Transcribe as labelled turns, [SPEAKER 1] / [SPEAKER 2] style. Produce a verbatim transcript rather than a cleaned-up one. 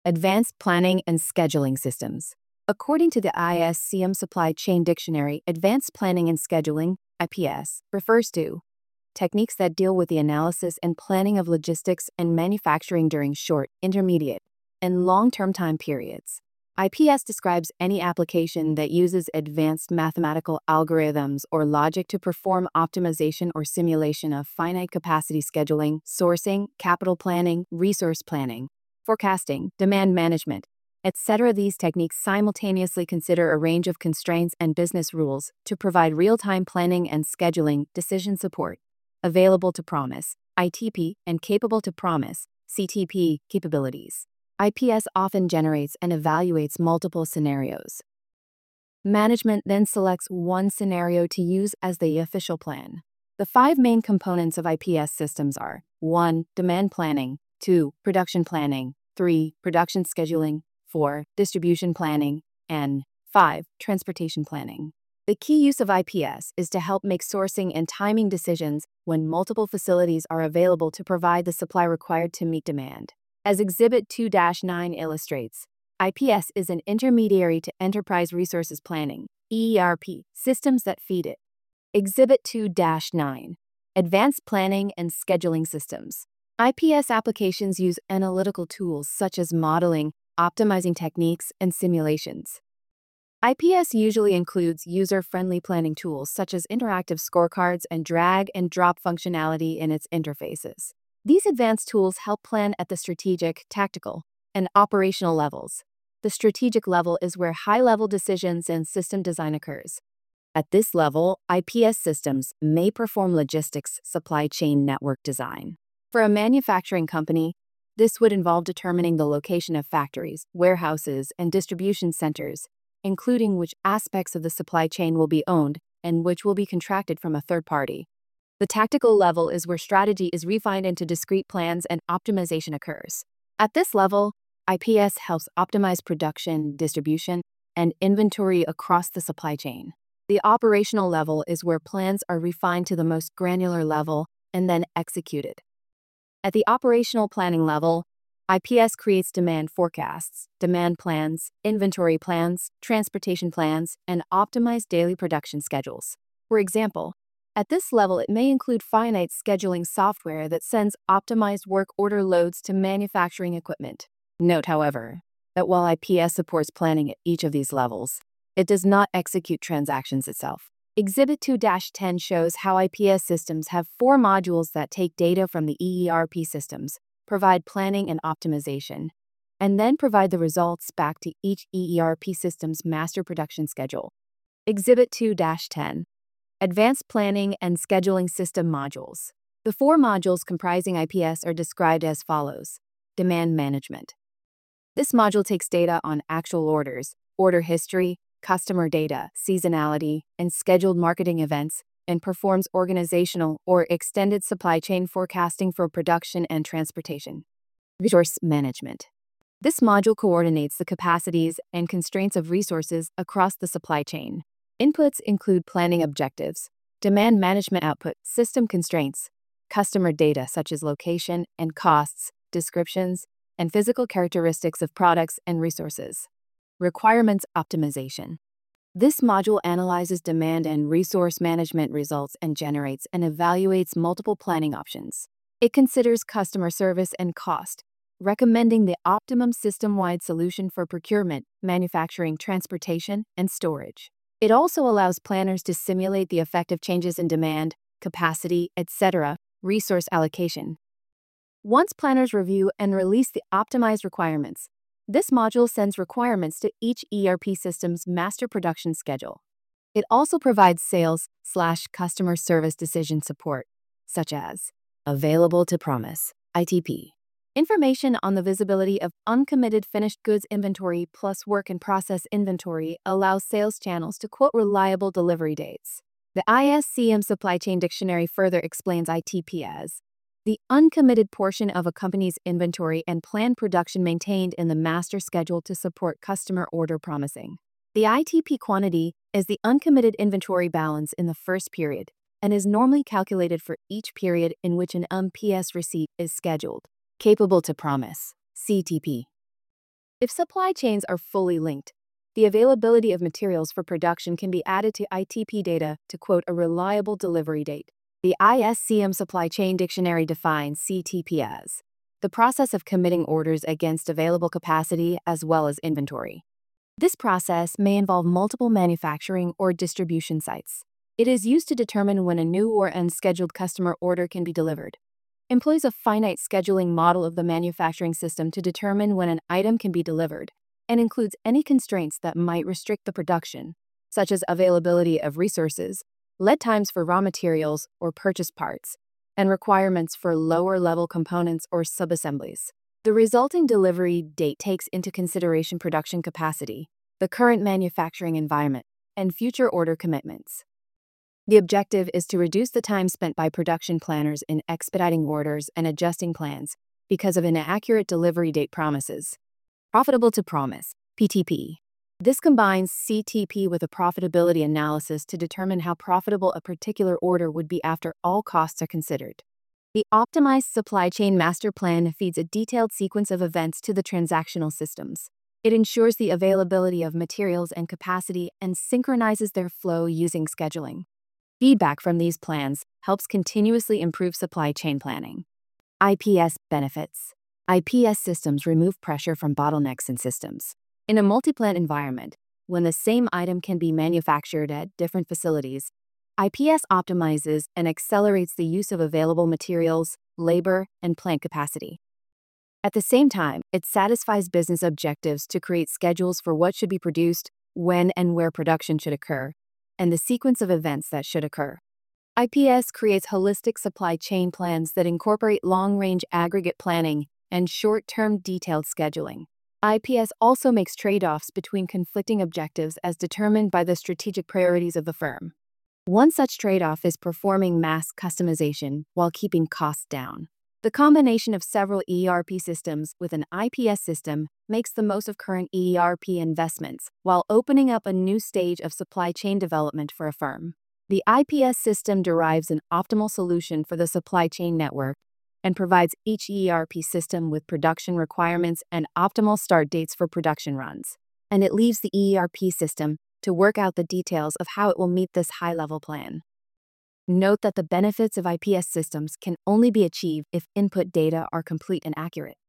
[SPEAKER 1] Advanced Planning and Scheduling Systems. According to the I S C M Supply Chain Dictionary, Advanced Planning and Scheduling, I P S, refers to techniques that deal with the analysis and planning of logistics and manufacturing during short, intermediate, and long-term time periods. I P S describes any application that uses advanced mathematical algorithms or logic to perform optimization or simulation of finite capacity scheduling, sourcing, capital planning, resource planning, forecasting, demand management, et cetera. These techniques simultaneously consider a range of constraints and business rules to provide real-time planning and scheduling decision support, available to promise, I T P, and capable to promise, C T P, capabilities. I P S often generates and evaluates multiple scenarios. Management then selects one scenario to use as the official plan. The five main components of I P S systems are one. Demand planning, two. Production planning, three. Production scheduling, four. Distribution planning, and five. Transportation planning. The key use of I P S is to help make sourcing and timing decisions when multiple facilities are available to provide the supply required to meet demand. As Exhibit two dash nine illustrates, I P S is an intermediary to Enterprise Resources Planning, E R P, systems that feed it. Exhibit two dash nine, Advanced Planning and Scheduling Systems. I P S applications use analytical tools such as modeling, optimizing techniques, and simulations. I P S usually includes user-friendly planning tools such as interactive scorecards and drag-and-drop functionality in its interfaces. These advanced tools help plan at the strategic, tactical, and operational levels. The strategic level is where high-level decisions and system design occurs. At this level, I P S systems may perform logistics supply chain network design. For a manufacturing company, this would involve determining the location of factories, warehouses, and distribution centers, including which aspects of the supply chain will be owned and which will be contracted from a third party. The tactical level is where strategy is refined into discrete plans and optimization occurs. At this level, I P S helps optimize production, distribution, and inventory across the supply chain. The operational level is where plans are refined to the most granular level and then executed. At the operational planning level, I P S creates demand forecasts, demand plans, inventory plans, transportation plans, and optimized daily production schedules. For example, at this level, it may include finite scheduling software that sends optimized work order loads to manufacturing equipment. Note, however, that while I P S supports planning at each of these levels, it does not execute transactions itself. Exhibit two dash ten shows how I P S systems have four modules that take data from the E R P systems, provide planning and optimization, and then provide the results back to each E R P system's master production schedule. Exhibit two dash ten. Advanced Planning and Scheduling System Modules. The four modules comprising I P S are described as follows. Demand Management. This module takes data on actual orders, order history, customer data, seasonality, and scheduled marketing events, and performs organizational or extended supply chain forecasting for production and transportation. Resource Management. This module coordinates the capacities and constraints of resources across the supply chain. Inputs include planning objectives, demand management output, system constraints, customer data such as location and costs, descriptions, and physical characteristics of products and resources. Requirements Optimization. This module analyzes demand and resource management results and generates and evaluates multiple planning options. It considers customer service and cost, recommending the optimum system-wide solution for procurement, manufacturing, transportation, and storage. It also allows planners to simulate the effect of changes in demand, capacity, et cetera, resource allocation. Once planners review and release the optimized requirements, this module sends requirements to each E R P system's master production schedule. It also provides sales slash customer service decision support, such as Available to Promise, I T P. Information on the visibility of uncommitted finished goods inventory plus work in process inventory allows sales channels to quote reliable delivery dates. The I S C M Supply Chain Dictionary further explains I T P as the uncommitted portion of a company's inventory and planned production maintained in the master schedule to support customer order promising. The I T P quantity is the uncommitted inventory balance in the first period and is normally calculated for each period in which an M P S receipt is scheduled. Capable to Promise, C T P. If supply chains are fully linked, the availability of materials for production can be added to I T P data to quote a reliable delivery date. The I S C M Supply Chain Dictionary defines C T P as the process of committing orders against available capacity as well as inventory. This process may involve multiple manufacturing or distribution sites. It is used to determine when a new or unscheduled customer order can be delivered. Employs a finite scheduling model of the manufacturing system to determine when an item can be delivered, and includes any constraints that might restrict the production, such as availability of resources, lead times for raw materials or purchase parts, and requirements for lower-level components or subassemblies. The resulting delivery date takes into consideration production capacity, the current manufacturing environment, and future order commitments. The objective is to reduce the time spent by production planners in expediting orders and adjusting plans because of inaccurate delivery date promises. Profitable to Promise, P T P. This combines C T P with a profitability analysis to determine how profitable a particular order would be after all costs are considered. The Optimized Supply Chain Master Plan feeds a detailed sequence of events to the transactional systems. It ensures the availability of materials and capacity and synchronizes their flow using scheduling. Feedback from these plans helps continuously improve supply chain planning. I P S benefits. I P S systems remove pressure from bottlenecks in systems. In a multi-plant environment, when the same item can be manufactured at different facilities, I P S optimizes and accelerates the use of available materials, labor, and plant capacity. At the same time, it satisfies business objectives to create schedules for what should be produced, when and where production should occur, and the sequence of events that should occur. I P S creates holistic supply chain plans that incorporate long-range aggregate planning and short-term detailed scheduling. I P S also makes trade-offs between conflicting objectives as determined by the strategic priorities of the firm. One such trade-off is performing mass customization while keeping costs down. The combination of several E R P systems with an I P S system makes the most of current E R P investments while opening up a new stage of supply chain development for a firm. The I P S system derives an optimal solution for the supply chain network and provides each E R P system with production requirements and optimal start dates for production runs. And it leaves the E R P system to work out the details of how it will meet this high-level plan. Note that the benefits of I P S systems can only be achieved if input data are complete and accurate.